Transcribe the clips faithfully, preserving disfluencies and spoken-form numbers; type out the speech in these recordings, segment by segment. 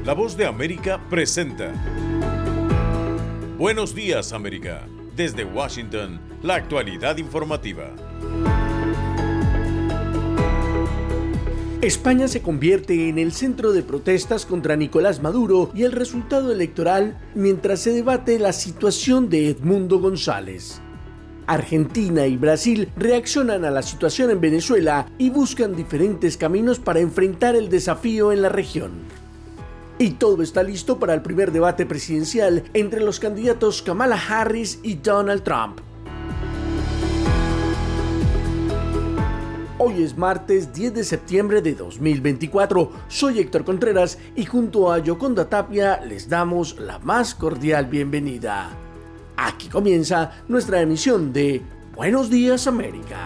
La Voz de América presenta Buenos Días, América. Desde Washington, la actualidad informativa. España se convierte en el centro de protestas contra Nicolás Maduro y el resultado electoral mientras se debate la situación de Edmundo González. Argentina y Brasil reaccionan a la situación en Venezuela y buscan diferentes caminos para enfrentar el desafío en la región. Y todo está listo para el primer debate presidencial entre los candidatos Kamala Harris y Donald Trump. Hoy es martes diez de septiembre de dos mil veinticuatro. Soy Héctor Contreras y junto a Yoconda Tapia les damos la más cordial bienvenida. Aquí comienza nuestra emisión de Buenos Días, América.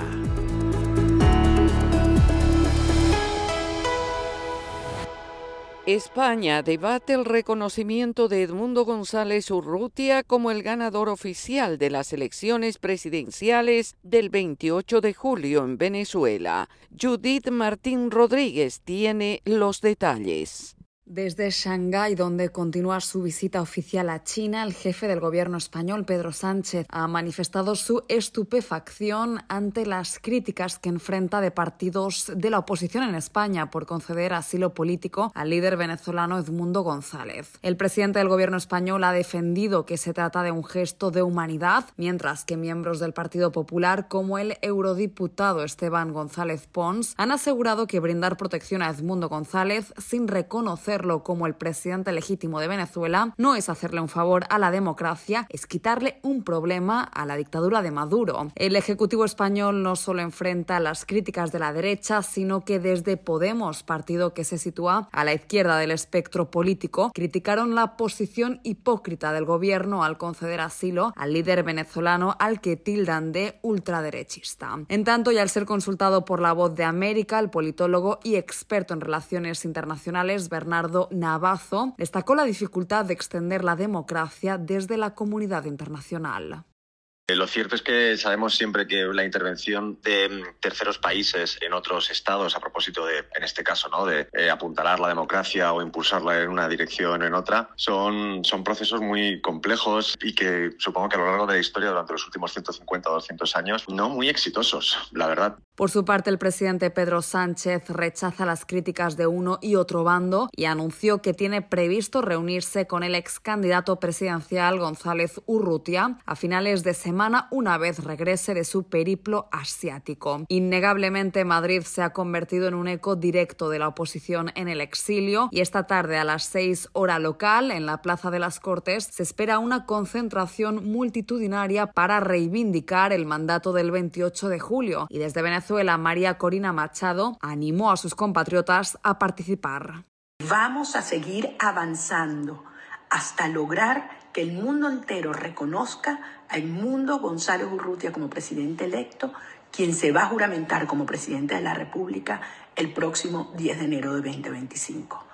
España debate el reconocimiento de Edmundo González Urrutia como el ganador oficial de las elecciones presidenciales del veintiocho de julio en Venezuela. Judith Martín Rodríguez tiene los detalles. Desde Shanghái, donde continúa su visita oficial a China, el jefe del gobierno español, Pedro Sánchez, ha manifestado su estupefacción ante las críticas que enfrenta de partidos de la oposición en España por conceder asilo político al líder venezolano Edmundo González. El presidente del gobierno español ha defendido que se trata de un gesto de humanidad, mientras que miembros del Partido Popular, como el eurodiputado Esteban González Pons, han asegurado que brindar protección a Edmundo González sin reconocer como el presidente legítimo de Venezuela no es hacerle un favor a la democracia, es quitarle un problema a la dictadura de Maduro. El Ejecutivo español no solo enfrenta las críticas de la derecha, sino que desde Podemos, partido que se sitúa a la izquierda del espectro político, criticaron la posición hipócrita del gobierno al conceder asilo al líder venezolano al que tildan de ultraderechista. En tanto, y al ser consultado por La Voz de América, el politólogo y experto en relaciones internacionales Bernardo Navazo destacó la dificultad de extender la democracia desde la comunidad internacional. Lo cierto es que sabemos siempre que la intervención de terceros países en otros estados, a propósito de, en este caso, ¿no?, de eh, apuntalar la democracia o impulsarla en una dirección o en otra, son, son procesos muy complejos y que supongo que a lo largo de la historia, durante los últimos ciento cincuenta o doscientos años, no muy exitosos, la verdad. Por su parte, el presidente Pedro Sánchez rechaza las críticas de uno y otro bando y anunció que tiene previsto reunirse con el ex candidato presidencial González Urrutia a finales de semana, una vez regrese de su periplo asiático. Innegablemente, Madrid se ha convertido en un eco directo de la oposición en el exilio y esta tarde a las seis hora local, en la Plaza de las Cortes, se espera una concentración multitudinaria para reivindicar el mandato del veintiocho de julio. Y desde Venezuela, María Corina Machado animó a sus compatriotas a participar. Vamos a seguir avanzando hasta lograr que el mundo entero reconozca a Edmundo González Urrutia como presidente electo, quien se va a juramentar como presidente de la República el próximo diez de enero de veinte veinticinco.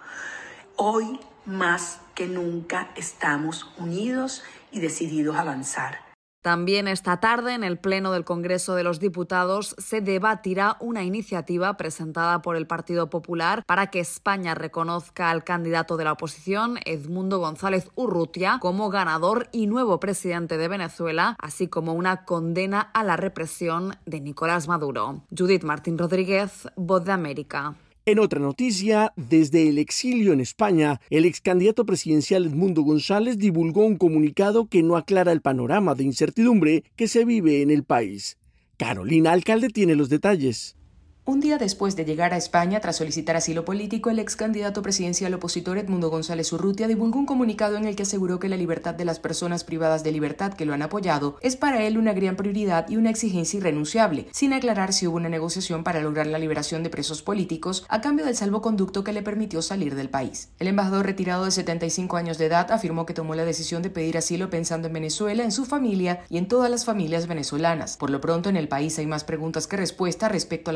Hoy, más que nunca, estamos unidos y decididos a avanzar. También esta tarde, en el Pleno del Congreso de los Diputados, se debatirá una iniciativa presentada por el Partido Popular para que España reconozca al candidato de la oposición, Edmundo González Urrutia, como ganador y nuevo presidente de Venezuela, así como una condena a la represión de Nicolás Maduro. Judith Martín Rodríguez, Voz de América. En otra noticia, desde el exilio en España, el ex candidato presidencial Edmundo González divulgó un comunicado que no aclara el panorama de incertidumbre que se vive en el país. Carolina Alcalde tiene los detalles. Un día después de llegar a España tras solicitar asilo político, el ex candidato presidencial opositor Edmundo González Urrutia divulgó un comunicado en el que aseguró que la libertad de las personas privadas de libertad que lo han apoyado es para él una gran prioridad y una exigencia irrenunciable, sin aclarar si hubo una negociación para lograr la liberación de presos políticos a cambio del salvoconducto que le permitió salir del país. El embajador retirado de setenta y cinco años de edad afirmó que tomó la decisión de pedir asilo pensando en Venezuela, en su familia y en todas las familias venezolanas. Por lo pronto, en el país hay más preguntas que respuestas respecto a los próximos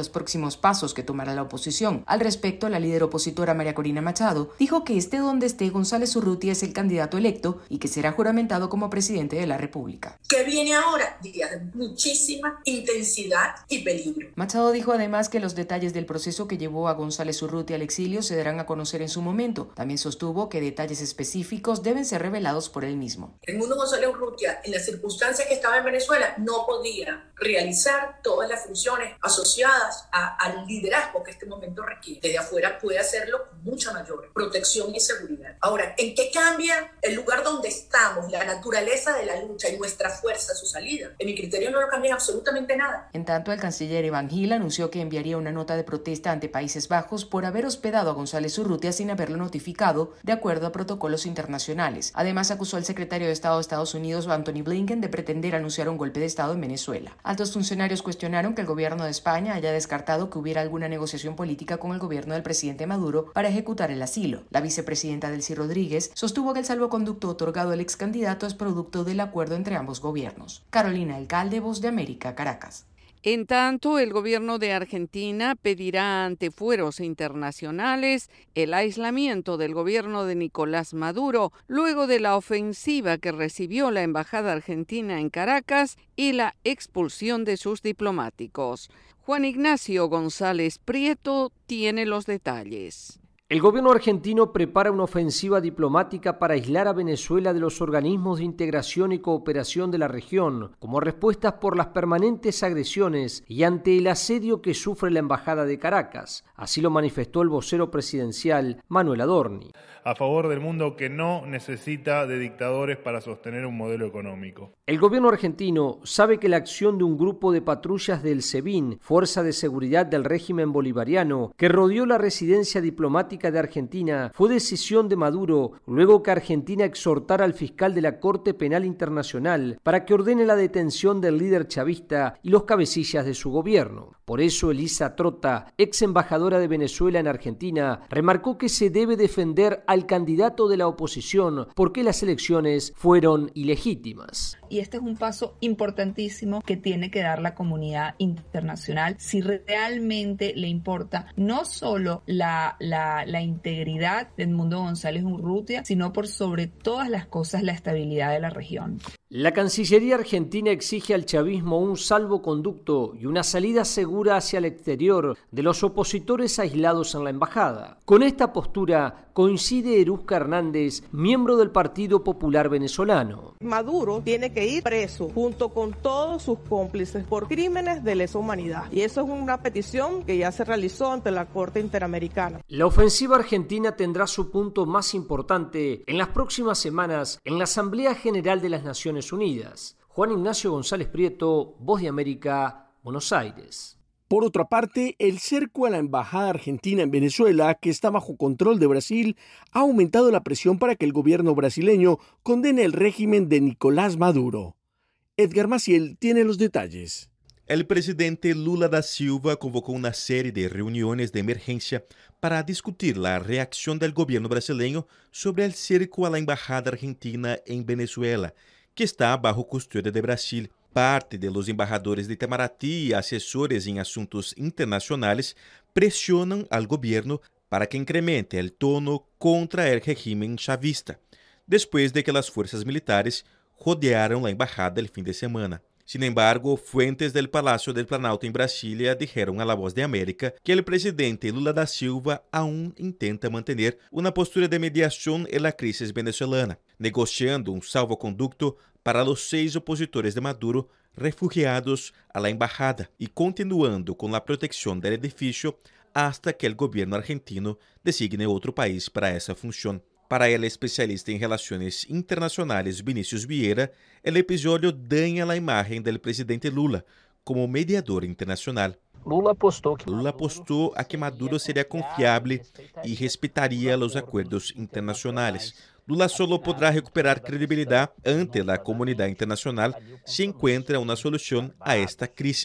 próximos pasos que tomará la oposición. Al respecto, la líder opositora María Corina Machado dijo que esté donde esté, González Urrutia es el candidato electo y que será juramentado como presidente de la República. ¿Qué viene ahora? Días de muchísima intensidad y peligro. Machado dijo además que los detalles del proceso que llevó a González Urrutia al exilio se darán a conocer en su momento. También sostuvo que detalles específicos deben ser revelados por él mismo. Edmundo González Urrutia, en las circunstancias que estaba en Venezuela, no podía realizar todas las funciones asociadas a, al liderazgo que este momento requiere. Desde afuera puede hacerlo con mucha mayor protección y seguridad. Ahora, ¿en qué cambia el lugar donde estamos, la naturaleza de la lucha y nuestra fuerza a su salida? En mi criterio no lo cambia absolutamente nada. En tanto, el canciller Iván Gil anunció que enviaría una nota de protesta ante Países Bajos por haber hospedado a González Urrutia sin haberlo notificado, de acuerdo a protocolos internacionales. Además, acusó al secretario de Estado de Estados Unidos, Anthony Blinken, de pretender anunciar un golpe de Estado en Venezuela. Altos funcionarios cuestionaron que el gobierno de España haya descartado que hubiera alguna negociación política con el gobierno del presidente Maduro para ejecutar el asilo. La vicepresidenta Delcy Rodríguez sostuvo que el salvoconducto otorgado al ex candidato es producto del acuerdo entre ambos gobiernos. Carolina Alcalde, Voz de América, Caracas. En tanto, el gobierno de Argentina pedirá ante fueros internacionales el aislamiento del gobierno de Nicolás Maduro luego de la ofensiva que recibió la embajada argentina en Caracas y la expulsión de sus diplomáticos. Juan Ignacio González Prieto tiene los detalles. El gobierno argentino prepara una ofensiva diplomática para aislar a Venezuela de los organismos de integración y cooperación de la región, como respuestas por las permanentes agresiones y ante el asedio que sufre la embajada de Caracas. Así lo manifestó el vocero presidencial Manuel Adorni. A favor del mundo que no necesita de dictadores para sostener un modelo económico. El gobierno argentino sabe que la acción de un grupo de patrullas del SEBIN, Fuerza de Seguridad del Régimen Bolivariano, que rodeó la residencia diplomática de Argentina, fue decisión de Maduro, luego que Argentina exhortara al fiscal de la Corte Penal Internacional para que ordene la detención del líder chavista y los cabecillas de su gobierno. Por eso, Elisa Trota, ex embajadora de Venezuela en Argentina, remarcó que se debe defender al candidato de la oposición porque las elecciones fueron ilegítimas. Y este es un paso importantísimo que tiene que dar la comunidad internacional si realmente le importa no solo la, la, la integridad de Edmundo González Urrutia, sino por sobre todas las cosas la estabilidad de la región. La Cancillería argentina exige al chavismo un salvoconducto y una salida segura hacia el exterior de los opositores aislados en la embajada. Con esta postura coincide Eruzca Hernández, miembro del Partido Popular Venezolano. Maduro tiene que ir preso junto con todos sus cómplices por crímenes de lesa humanidad. Y eso es una petición que ya se realizó ante la Corte Interamericana. La ofensiva argentina tendrá su punto más importante en las próximas semanas en la Asamblea General de las Naciones Unidas. Juan Ignacio González Prieto, Voz de América, Buenos Aires. Por otra parte, el cerco a la embajada argentina en Venezuela, que está bajo control de Brasil, ha aumentado la presión para que el gobierno brasileño condene el régimen de Nicolás Maduro. Edgar Maciel tiene los detalles. El presidente Lula da Silva convocó una serie de reuniones de emergencia para discutir la reacción del gobierno brasileño sobre el cerco a la embajada argentina en Venezuela, que está bajo custodia de Brasil. Parte de los embajadores de Itamaraty y asesores en asuntos internacionales presionan al gobierno para que incremente el tono contra el régimen chavista, después de que las fuerzas militares rodearon la embajada el fin de semana. Sin embargo, fuentes del Palacio del Planalto en Brasilia dijeron a La Voz de América que el presidente Lula da Silva aún intenta mantener una postura de mediación en la crisis venezolana, negociando un salvoconducto para los seis opositores de Maduro refugiados a la embajada y continuando con la protección del edificio hasta que el gobierno argentino designe otro país para esa función. Para el especialista en relaciones internacionales Vinicius Vieira, el episodio daña la imagen del presidente Lula como mediador internacional. Lula apostó, que Lula apostó a que Maduro sería confiable y respetaría los acuerdos internacionales. Lula solo podrá recuperar credibilidad ante la comunidad internacional si encuentra una solución a esta crisis.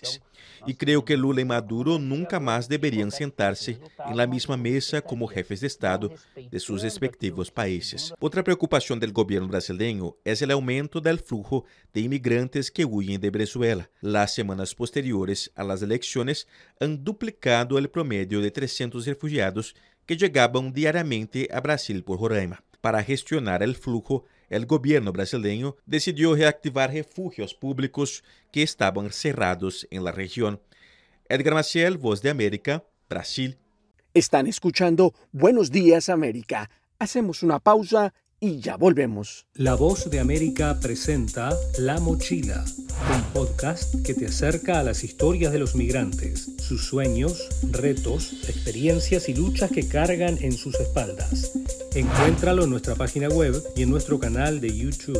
y creo que Lula y Maduro nunca más deberían sentarse en la misma mesa como jefes de Estado de sus respectivos países. Otra preocupación del gobierno brasileño es el aumento del flujo de inmigrantes que huyen de Venezuela. Las semanas posteriores a las elecciones han duplicado el promedio de trescientos refugiados que llegaban diariamente a Brasil por Roraima. Para gestionar el flujo, el gobierno brasileño decidió reactivar refugios públicos que estaban cerrados en la región. Edgar Maciel, Voz de América, Brasil. Están escuchando Buenos Días América. Hacemos una pausa y ya volvemos. La Voz de América presenta La Mochila, un podcast que te acerca a las historias de los migrantes, sus sueños, retos, experiencias y luchas que cargan en sus espaldas. Encuéntralo en nuestra página web y en nuestro canal de YouTube.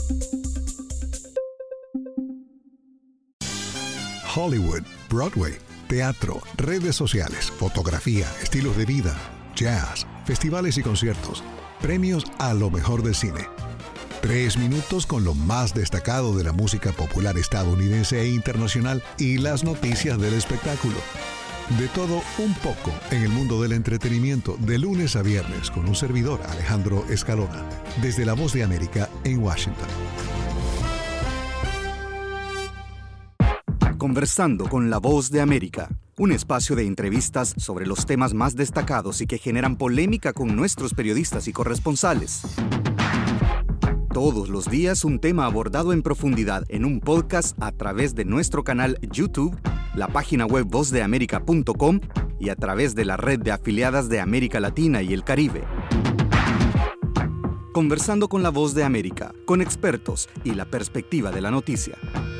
Hollywood, Broadway, teatro, redes sociales, fotografía, estilos de vida, jazz, festivales y conciertos. Premios a lo mejor del cine. Tres minutos con lo más destacado de la música popular estadounidense e internacional y las noticias del espectáculo. De todo un poco en el mundo del entretenimiento de lunes a viernes con un servidor, Alejandro Escalona, desde La Voz de América en Washington. Conversando con La Voz de América, un espacio de entrevistas sobre los temas más destacados y que generan polémica con nuestros periodistas y corresponsales. Todos los días un tema abordado en profundidad en un podcast a través de nuestro canal YouTube, la página web voz de américa punto com y a través de la red de afiliadas de América Latina y el Caribe. Conversando con La Voz de América, con expertos y la perspectiva de la noticia.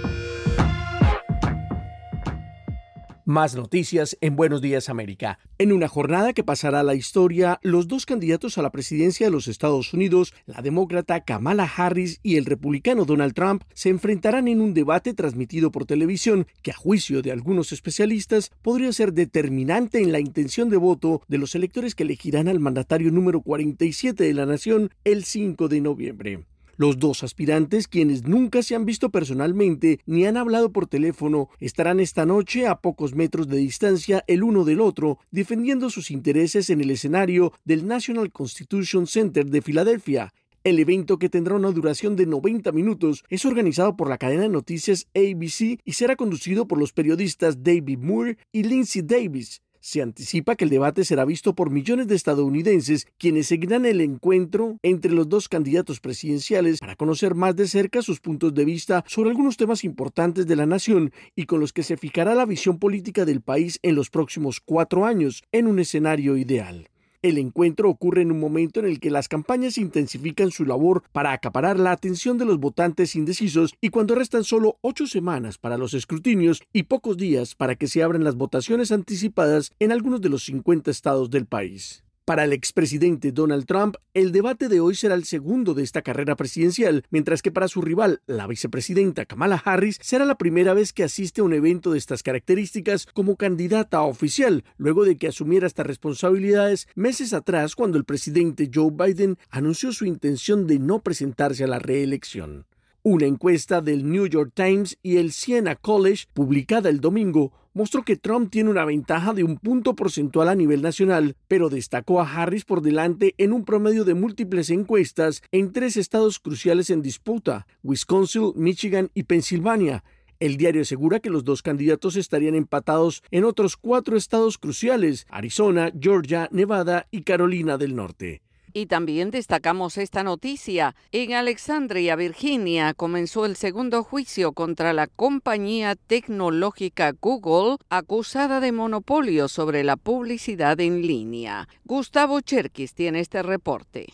Más noticias en Buenos Días América. En una jornada que pasará a la historia, los dos candidatos a la presidencia de los Estados Unidos, la demócrata Kamala Harris y el republicano Donald Trump, se enfrentarán en un debate transmitido por televisión que, a juicio de algunos especialistas, podría ser determinante en la intención de voto de los electores que elegirán al mandatario número cuarenta y siete de la nación el cinco de noviembre. Los dos aspirantes, quienes nunca se han visto personalmente ni han hablado por teléfono, estarán esta noche a pocos metros de distancia el uno del otro, defendiendo sus intereses en el escenario del National Constitution Center de Filadelfia. El evento, que tendrá una duración de noventa minutos, es organizado por la cadena de noticias A B C y será conducido por los periodistas David Moore y Lindsay Davis. Se anticipa que el debate será visto por millones de estadounidenses, quienes seguirán el encuentro entre los dos candidatos presidenciales para conocer más de cerca sus puntos de vista sobre algunos temas importantes de la nación y con los que se fijará la visión política del país en los próximos cuatro años, en un escenario ideal. El encuentro ocurre en un momento en el que las campañas intensifican su labor para acaparar la atención de los votantes indecisos y cuando restan solo ocho semanas para los escrutinios y pocos días para que se abran las votaciones anticipadas en algunos de los cincuenta estados del país. Para el expresidente Donald Trump, el debate de hoy será el segundo de esta carrera presidencial, mientras que para su rival, la vicepresidenta Kamala Harris, será la primera vez que asiste a un evento de estas características como candidata oficial, luego de que asumiera estas responsabilidades meses atrás cuando el presidente Joe Biden anunció su intención de no presentarse a la reelección. Una encuesta del New York Times y el Siena College, publicada el domingo, mostró que Trump tiene una ventaja de un punto porcentual a nivel nacional, pero destacó a Harris por delante en un promedio de múltiples encuestas en tres estados cruciales en disputa: Wisconsin, Michigan y Pensilvania. El diario asegura que los dos candidatos estarían empatados en otros cuatro estados cruciales: Arizona, Georgia, Nevada y Carolina del Norte. Y también destacamos esta noticia. En Alexandria, Virginia, comenzó el segundo juicio contra la compañía tecnológica Google, acusada de monopolio sobre la publicidad en línea. Gustavo Cherkis tiene este reporte.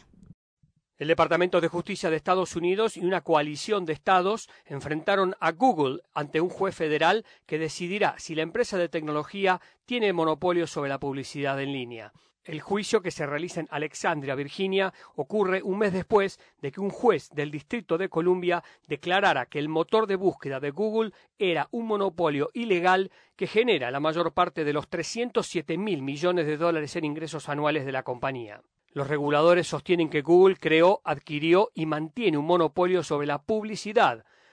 El Departamento de Justicia de Estados Unidos y una coalición de estados enfrentaron a Google ante un juez federal que decidirá si la empresa de tecnología tiene monopolio sobre la publicidad en línea. El juicio, que se realiza en Alexandria, Virginia, ocurre un mes después de que un juez del Distrito de Columbia declarara que el motor de búsqueda de Google era un monopolio ilegal que genera la mayor parte de los trescientos siete mil millones de dólares en ingresos anuales de la compañía. Los reguladores sostienen que Google creó, adquirió y mantiene un monopolio sobre la publicidad,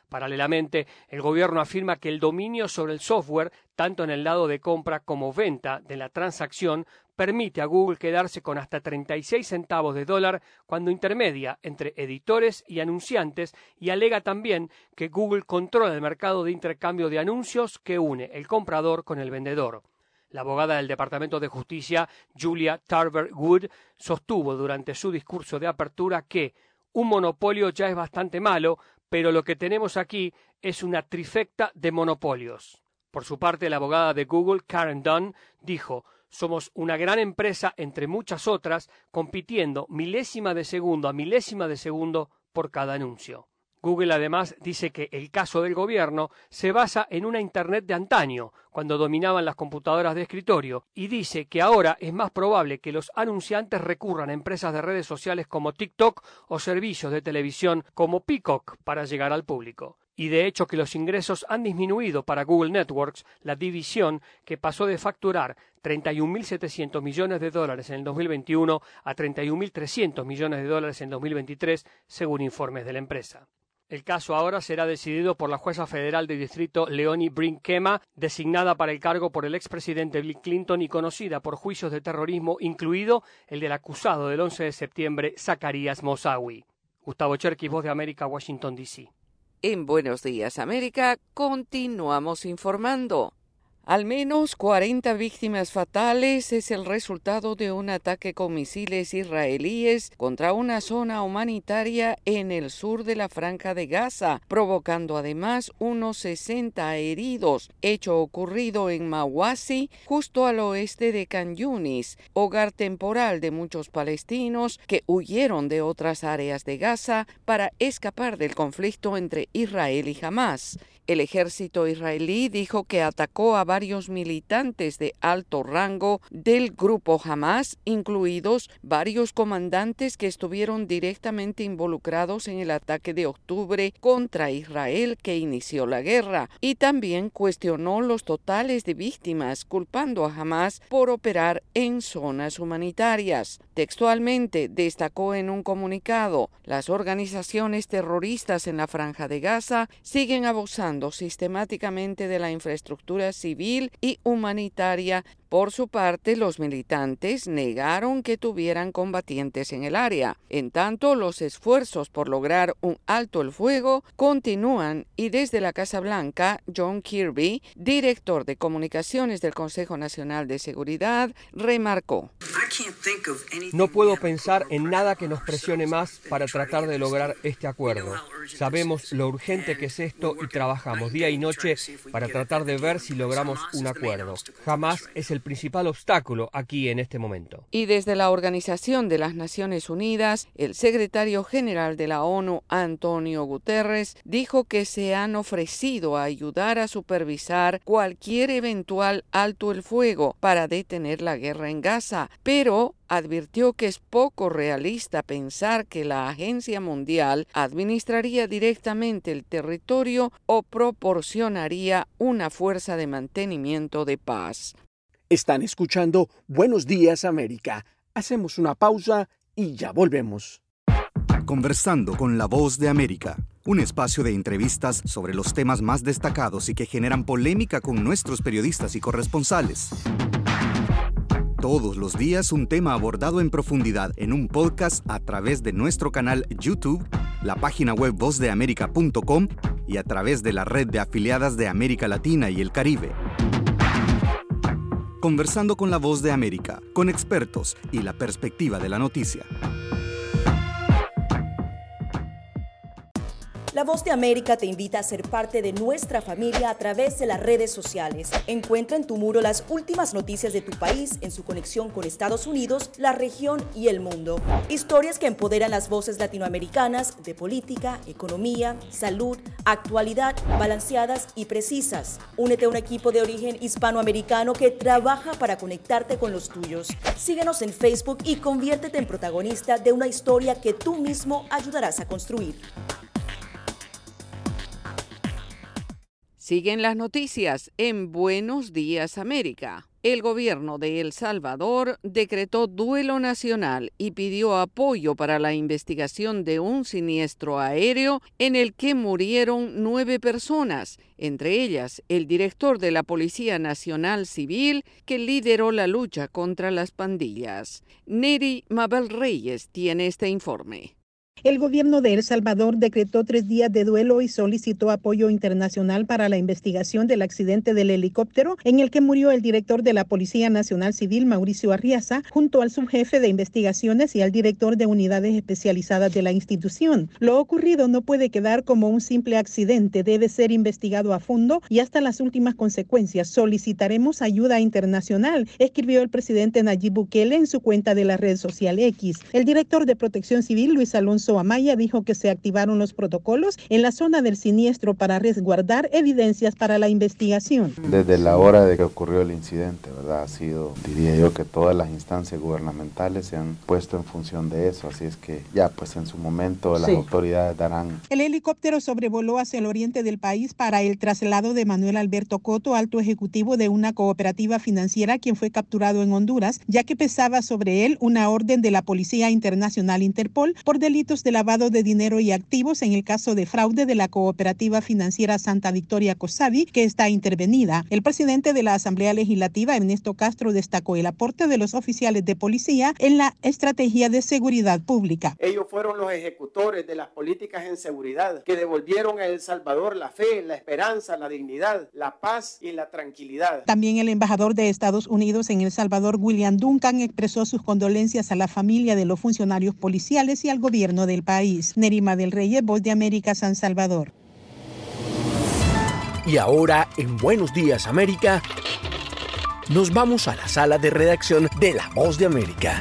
Paralelamente, el gobierno afirma que el dominio sobre el software, tanto en el lado de compra como venta de la transacción, permite a Google quedarse con hasta treinta y seis centavos de dólar cuando intermedia entre editores y anunciantes, y alega también que Google controla el mercado de intercambio de anuncios que une el comprador con el vendedor. La abogada del Departamento de Justicia, Julia Tarver Wood, sostuvo durante su discurso de apertura que un monopolio ya es bastante malo, pero lo que tenemos aquí es una trifecta de monopolios. Por su parte, la abogada de Google, Karen Dunn, dijo: somos una gran empresa entre muchas otras, compitiendo milésima de segundo a milésima de segundo por cada anuncio. Google además dice que el caso del gobierno se basa en una Internet de antaño, cuando dominaban las computadoras de escritorio, y dice que ahora es más probable que los anunciantes recurran a empresas de redes sociales como TikTok o servicios de televisión como Peacock para llegar al público. Y de hecho que los ingresos han disminuido para Google Networks, la división que pasó de facturar treinta y un mil setecientos millones de dólares en el dos mil veintiuno a treinta y un mil trescientos millones de dólares en dos mil veintitrés, según informes de la empresa. El caso ahora será decidido por la jueza federal de distrito Leonie Brinkema, designada para el cargo por el expresidente Bill Clinton y conocida por juicios de terrorismo, incluido el del acusado del once de septiembre, Zacarías Moussaoui. Gustavo Cherkis, Voz de América, Washington, D C En Buenos Días, América, continuamos informando. Al menos cuarenta víctimas fatales es el resultado de un ataque con misiles israelíes contra una zona humanitaria en el sur de la Franja de Gaza, provocando además unos sesenta heridos, hecho ocurrido en Mawasi, justo al oeste de Khan Yunis, hogar temporal de muchos palestinos que huyeron de otras áreas de Gaza para escapar del conflicto entre Israel y Hamás. El ejército israelí dijo que atacó a varios militantes de alto rango del grupo Hamás, incluidos varios comandantes que estuvieron directamente involucrados en el ataque de octubre contra Israel que inició la guerra, y también cuestionó los totales de víctimas, culpando a Hamás por operar en zonas humanitarias. Textualmente destacó en un comunicado: las organizaciones terroristas en la Franja de Gaza siguen abusando sistemáticamente de la infraestructura civil y humanitaria. Por su parte, los militantes negaron que tuvieran combatientes en el área. En tanto, los esfuerzos por lograr un alto el fuego continúan, y desde la Casa Blanca, John Kirby, director de comunicaciones del Consejo Nacional de Seguridad, remarcó: no puedo pensar en nada que nos presione más para tratar de lograr este acuerdo. Sabemos lo urgente que es esto y trabajamos día y noche para tratar de ver si logramos un acuerdo. Hamás es el principal obstáculo aquí en este momento. Y desde la Organización de las Naciones Unidas, el secretario general de la ONU, Antonio Guterres, dijo que se han ofrecido a ayudar a supervisar cualquier eventual alto el fuego para detener la guerra en Gaza, pero advirtió que es poco realista pensar que la Agencia Mundial administraría directamente el territorio o proporcionaría una fuerza de mantenimiento de paz. Están escuchando Buenos Días, América. Hacemos una pausa y ya volvemos. Conversando con la Voz de América, un espacio de entrevistas sobre los temas más destacados y que generan polémica con nuestros periodistas y corresponsales. Todos los días un tema abordado en profundidad en un podcast a través de nuestro canal YouTube, la página web voz de américa punto com y a través de la red de afiliadas de América Latina y el Caribe. Conversando con la Voz de América, con expertos y la perspectiva de la noticia. La Voz de América te invita a ser parte de nuestra familia a través de las redes sociales. Encuentra en tu muro las últimas noticias de tu país en su conexión con Estados Unidos, la región y el mundo. Historias que empoderan las voces latinoamericanas de política, economía, salud, actualidad, balanceadas y precisas. Únete a un equipo de origen hispanoamericano que trabaja para conectarte con los tuyos. Síguenos en Facebook y conviértete en protagonista de una historia que tú mismo ayudarás a construir. Siguen las noticias en Buenos Días, América. El gobierno de El Salvador decretó duelo nacional y pidió apoyo para la investigación de un siniestro aéreo en el que murieron nueve personas, entre ellas el director de la Policía Nacional Civil que lideró la lucha contra las pandillas. Neri Mabel Reyes tiene este informe. El gobierno de El Salvador decretó tres días de duelo y solicitó apoyo internacional para la investigación del accidente del helicóptero en el que murió el director de la Policía Nacional Civil, Mauricio Arriaza, junto al subjefe de investigaciones y al director de unidades especializadas de la institución. Lo ocurrido no puede quedar como un simple accidente, debe ser investigado a fondo y hasta las últimas consecuencias. Solicitaremos ayuda internacional, escribió el presidente Nayib Bukele en su cuenta de la red social X. El director de Protección Civil, Luis Alonso Amaya, dijo que se activaron los protocolos en la zona del siniestro para resguardar evidencias para la investigación. Desde la hora de que ocurrió el incidente, ¿verdad? Ha sido, diría yo, que todas las instancias gubernamentales se han puesto en función de eso, así es que ya pues en su momento las sí. autoridades darán. El helicóptero sobrevoló hacia el oriente del país para el traslado de Manuel Alberto Coto, alto ejecutivo de una cooperativa financiera, quien fue capturado en Honduras, ya que pesaba sobre él una orden de la Policía Internacional Interpol por delitos de lavado de dinero y activos en el caso de fraude de la cooperativa financiera Santa Victoria Cosavi, que está intervenida. El presidente de la Asamblea Legislativa, Ernesto Castro, destacó el aporte de los oficiales de policía en la estrategia de seguridad pública. Ellos fueron los ejecutores de las políticas en seguridad que devolvieron a El Salvador la fe, la esperanza, la dignidad, la paz y la tranquilidad. También el embajador de Estados Unidos en El Salvador, William Duncan, expresó sus condolencias a la familia de los funcionarios policiales y al gobierno del país. Nerima del Reyes, Voz de América, San Salvador. Y ahora, en Buenos Días América, nos vamos a la sala de redacción de La Voz de América.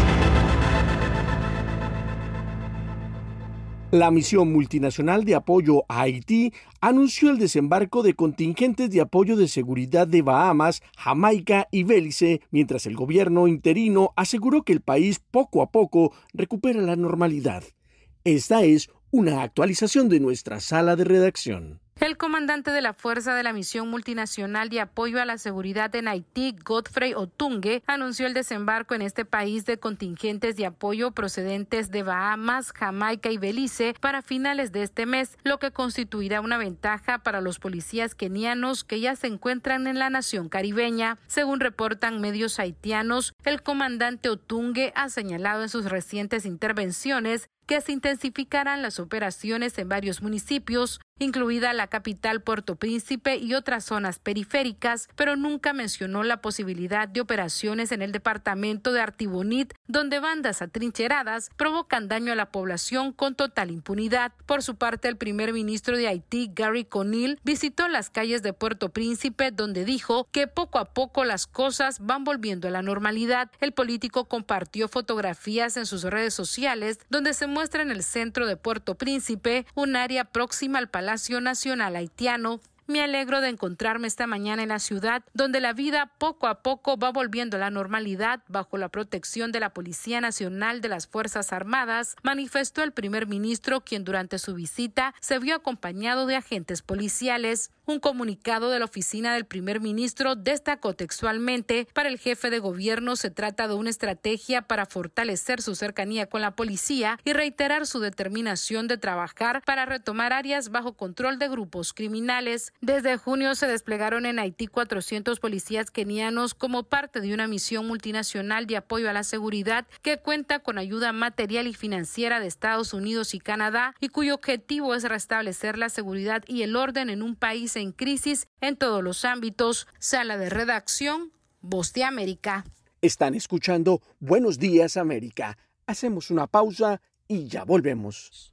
La misión multinacional de apoyo a Haití anunció el desembarco de contingentes de apoyo de seguridad de Bahamas, Jamaica y Belice, mientras el gobierno interino aseguró que el país poco a poco recupera la normalidad. Esta es una actualización de nuestra sala de redacción. El comandante de la Fuerza de la Misión Multinacional de Apoyo a la Seguridad en Haití, Godfrey Otunge, anunció el desembarco en este país de contingentes de apoyo procedentes de Bahamas, Jamaica y Belice para finales de este mes, lo que constituirá una ventaja para los policías kenianos que ya se encuentran en la nación caribeña. Según reportan medios haitianos, el comandante Otunge ha señalado en sus recientes intervenciones que se intensificarán las operaciones en varios municipios, incluida la capital Puerto Príncipe y otras zonas periféricas, pero nunca mencionó la posibilidad de operaciones en el departamento de Artibonite, donde bandas atrincheradas provocan daño a la población con total impunidad. Por su parte, el primer ministro de Haití, Gary Conille, visitó las calles de Puerto Príncipe, donde dijo que poco a poco las cosas van volviendo a la normalidad. El político compartió fotografías en sus redes sociales, donde se muestra en el centro de Puerto Príncipe, un área próxima al Palacio Nacional haitiano. Me alegro de encontrarme esta mañana en la ciudad, donde la vida poco a poco va volviendo a la normalidad bajo la protección de la Policía Nacional de las Fuerzas Armadas, manifestó el primer ministro, quien durante su visita se vio acompañado de agentes policiales. Un comunicado de la oficina del primer ministro destacó textualmente: para el jefe de gobierno se trata de una estrategia para fortalecer su cercanía con la policía y reiterar su determinación de trabajar para retomar áreas bajo control de grupos criminales. Desde junio se desplegaron en Haití cuatrocientos policías kenianos como parte de una misión multinacional de apoyo a la seguridad que cuenta con ayuda material y financiera de Estados Unidos y Canadá y cuyo objetivo es restablecer la seguridad y el orden en un país en crisis en todos los ámbitos. Sala de redacción, Voz de América. Están escuchando Buenos Días América. Hacemos una pausa y ya volvemos.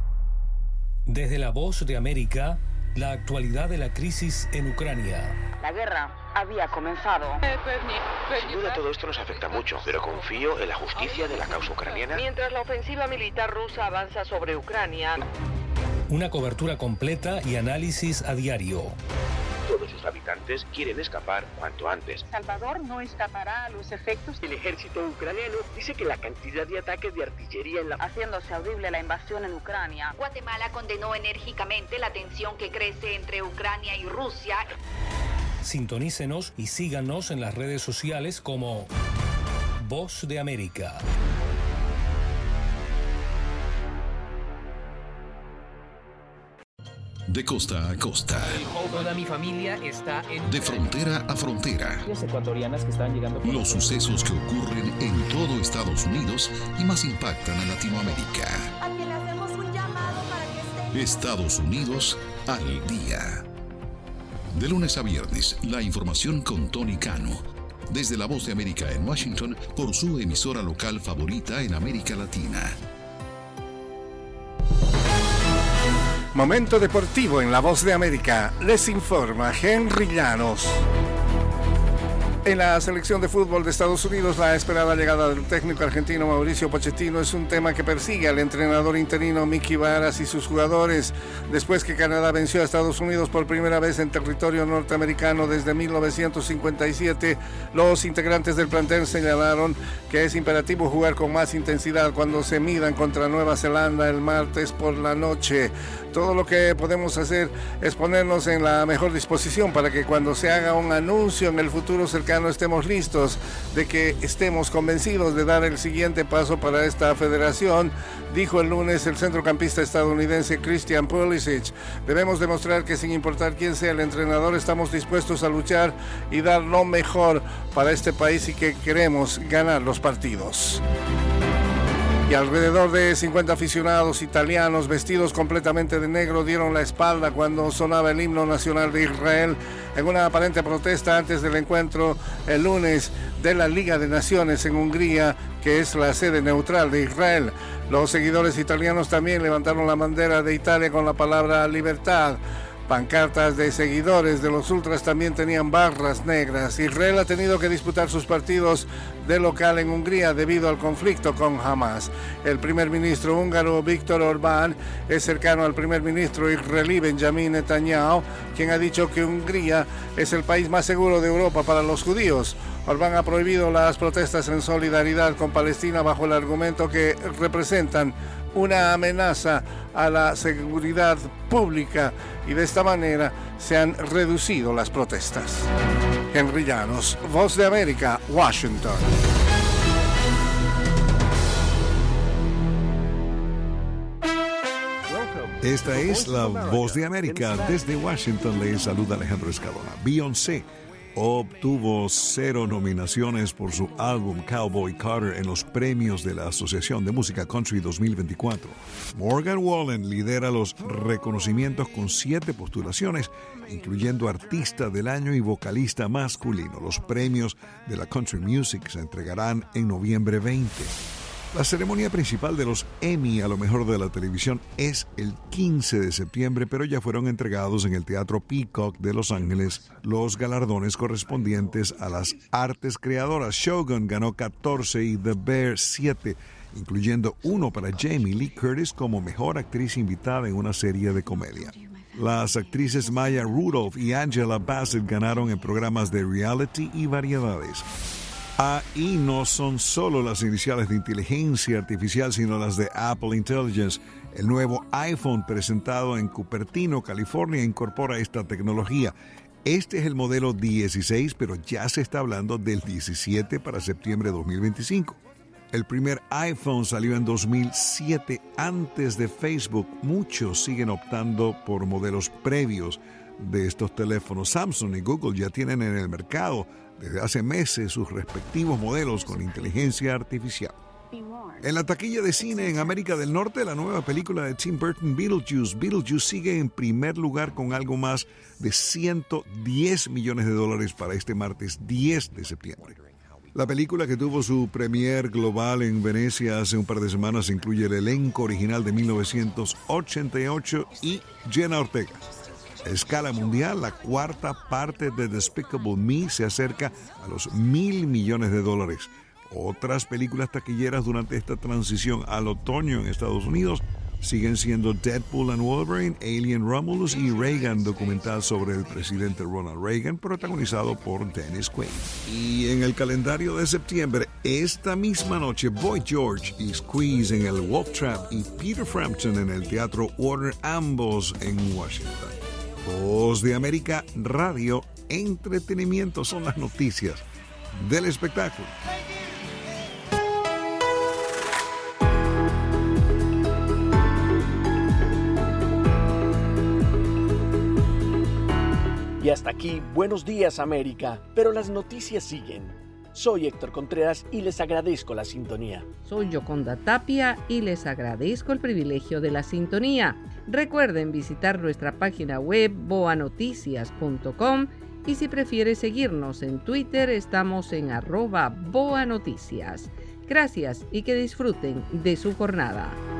Desde la Voz de América, la actualidad de la crisis en Ucrania. La guerra había comenzado. Sin duda todo esto nos afecta mucho, pero confío en la justicia de la causa ucraniana. Mientras la ofensiva militar rusa avanza sobre Ucrania. Una cobertura completa y análisis a diario. Todos sus habitantes quieren escapar cuanto antes. Salvador no escapará a los efectos. El ejército ucraniano dice que la cantidad de ataques de artillería en la... haciéndose audible la invasión en Ucrania. Guatemala condenó enérgicamente la tensión que crece entre Ucrania y Rusia. Sintonícenos y síganos en las redes sociales como Voz de América. De costa a costa. Toda mi familia está en... De frontera a frontera. Ecuatorianas que están llegando... Los sucesos que ocurren en todo Estados Unidos y más impactan a Latinoamérica. A quien le hacemos un llamado para que esté... Estados Unidos al día. De lunes a viernes, la información con Tony Cano. Desde La Voz de América en Washington, por su emisora local favorita en América Latina. Momento deportivo en La Voz de América. Les informa Henry Llanos. En la selección de fútbol de Estados Unidos, la esperada llegada del técnico argentino Mauricio Pochettino es un tema que persigue al entrenador interino Mickey Varas y sus jugadores. Después que Canadá venció a Estados Unidos por primera vez en territorio norteamericano desde mil novecientos cincuenta y siete, los integrantes del plantel señalaron que es imperativo jugar con más intensidad cuando se midan contra Nueva Zelanda el martes por la noche. Todo lo que podemos hacer es ponernos en la mejor disposición para que cuando se haga un anuncio en el futuro cercano estemos listos, de que estemos convencidos de dar el siguiente paso para esta federación, dijo el lunes el centrocampista estadounidense Christian Pulisic. Debemos demostrar que sin importar quién sea el entrenador, estamos dispuestos a luchar y dar lo mejor para este país y que queremos ganar los partidos. Y alrededor de cincuenta aficionados italianos vestidos completamente de negro dieron la espalda cuando sonaba el himno nacional de Israel en una aparente protesta antes del encuentro el lunes de la Liga de Naciones en Hungría, que es la sede neutral de Israel. Los seguidores italianos también levantaron la bandera de Italia con la palabra libertad. Pancartas de seguidores de los ultras también tenían barras negras. Israel ha tenido que disputar sus partidos de local en Hungría debido al conflicto con Hamas. El primer ministro húngaro Viktor Orbán es cercano al primer ministro israelí Benjamin Netanyahu, quien ha dicho que Hungría es el país más seguro de Europa para los judíos. Orbán ha prohibido las protestas en solidaridad con Palestina bajo el argumento que representan una amenaza a la seguridad pública y de esta manera se han reducido las protestas. Henry Llanos, Voz de América, Washington. Esta es la Voz de América. Desde Washington le saluda Alejandro Escalona. Beyoncé obtuvo cero nominaciones por su álbum Cowboy Carter en los premios de la Asociación de Música Country dos mil veinticuatro. Morgan Wallen lidera los reconocimientos con siete postulaciones, incluyendo Artista del Año y Vocalista Masculino. Los premios de la Country Music se entregarán en noviembre veinte. La ceremonia principal de los Emmy a lo mejor de la televisión es el quince de septiembre, pero ya fueron entregados en el Teatro Peacock de Los Ángeles los galardones correspondientes a las artes creadoras. Shogun ganó catorce y The Bear siete, incluyendo uno para Jamie Lee Curtis como mejor actriz invitada en una serie de comedia. Las actrices Maya Rudolph y Angela Bassett ganaron en programas de reality y variedades. Ahí no son solo las iniciales de inteligencia artificial, sino las de Apple Intelligence. El nuevo iPhone presentado en Cupertino, California, incorpora esta tecnología. Este es el modelo dieciséis, pero ya se está hablando del diecisiete para septiembre de dos mil veinticinco. El primer iPhone salió en dos mil siete, antes de Facebook. Muchos siguen optando por modelos previos de estos teléfonos. Samsung y Google ya tienen en el mercado desde hace meses sus respectivos modelos con inteligencia artificial. En la taquilla de cine en América del Norte, la nueva película de Tim Burton, Beetlejuice. Beetlejuice sigue en primer lugar con algo más de ciento diez millones de dólares para este martes diez de septiembre. La película, que tuvo su premier global en Venecia hace un par de semanas, incluye el elenco original de mil novecientos ochenta y ocho y Jenna Ortega. A escala mundial, la cuarta parte de Despicable Me se acerca a los mil millones de dólares. Otras películas taquilleras durante esta transición al otoño en Estados Unidos siguen siendo Deadpool and Wolverine, Alien Romulus y Reagan, documental sobre el presidente Ronald Reagan, protagonizado por Dennis Quaid. Y en el calendario de septiembre, esta misma noche, Boy George y Squeeze en el Wolf Trap y Peter Frampton en el Teatro Warner, ambos en Washington. Voz de América Radio entretenimiento, son las noticias del espectáculo. Y hasta aquí, Buenos Días América, pero las noticias siguen. Soy Héctor Contreras y les agradezco la sintonía. Soy Yoconda Tapia y les agradezco el privilegio de la sintonía. Recuerden visitar nuestra página web boa noticias punto com y si prefiere seguirnos en Twitter estamos en arroba boanoticias. Gracias y que disfruten de su jornada.